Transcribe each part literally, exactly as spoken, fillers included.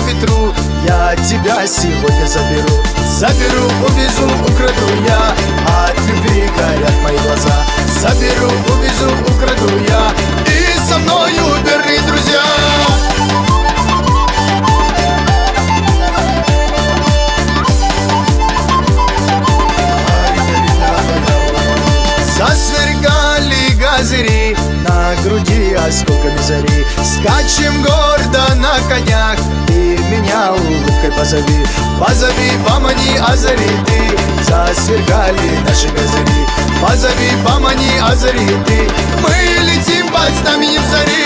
ветру, я тебя сегодня заберу. Заберу, увезу, украду я, от любви горят мои глаза. Заберу, увезу, украду я, и со мною верные друзья. Засвергали газыри на груди осколками зари. Скачем гордо на конях, и меня улыбкой позови. Позови, помани, озари ты. Засвергали наши газыри. Позови, помани, озари ты. Мы летим под знаменем зари.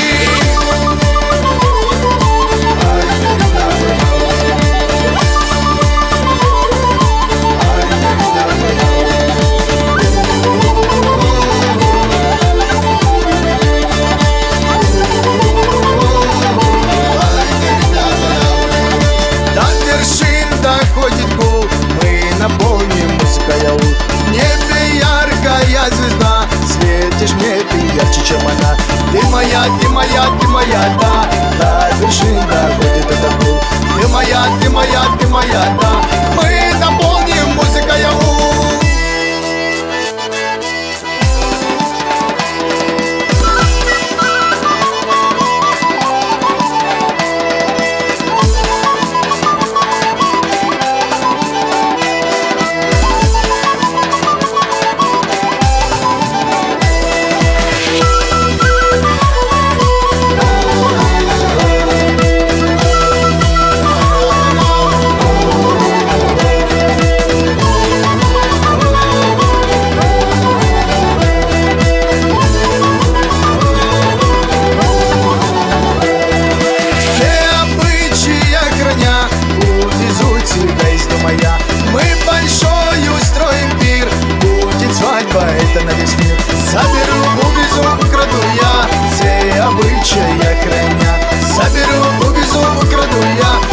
Наполним музыкой аул. В небе яркая звезда, светишь мне ты ярче, чем она. Ты моя, ты моя, ты моя, да. До вершин доходит этот пул. Ты моя, ты моя, ты моя, да. Мы наполним музыкой аул. Мы большой устроим пир, будет свадьба, это на весь мир. Заберу, увезу, украду я, все обычаи храня. Заберу, увезу, украду я,